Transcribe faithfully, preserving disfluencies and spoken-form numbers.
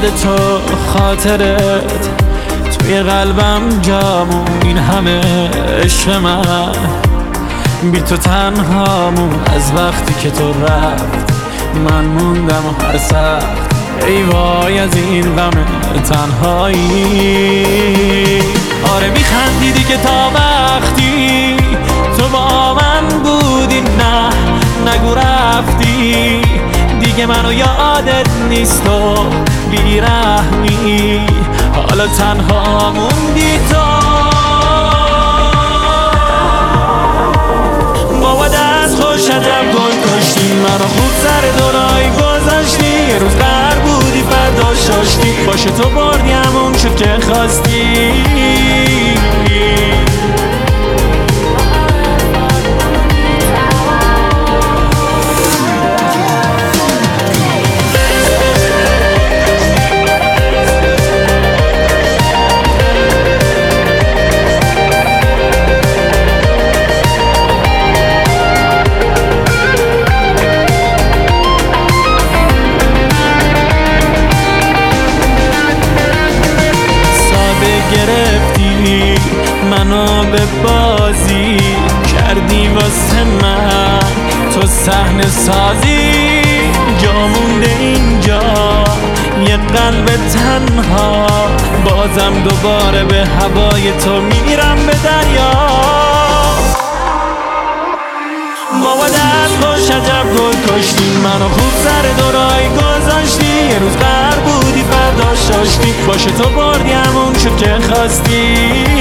یاد تو خاطرت توی قلبم جامون، این همه عشق من بی تو تنهامون. از وقتی که تو رفت من موندم و هر سخت، ای وای از این غم تنهایی. آره میخندیدی که تا وقتی تو با من بودی، نه نگو رفتی دیگه منو یادت نیست و بیرحمی، حالا تنها موندی تو. بابا دست خوش عجب گل کشتی، منو خوب سر دورایی گذاشتی، یه روز قرار بودی فردا شاشتی، باشه تو بردی همون شد که خواستی. گرفتی منو به بازی کردی واسه من، تو صحنه سازی جا مونده اینجا یه قلب تنها، بازم دوباره به هوای تو میرم به دریا. بابا دست خوش عجب گل کشتی، منو خوب سر دورایی گذاشتی، یه روز قرار بودی فردا شاشتی، باشه تو بردی همون شد که خواستی.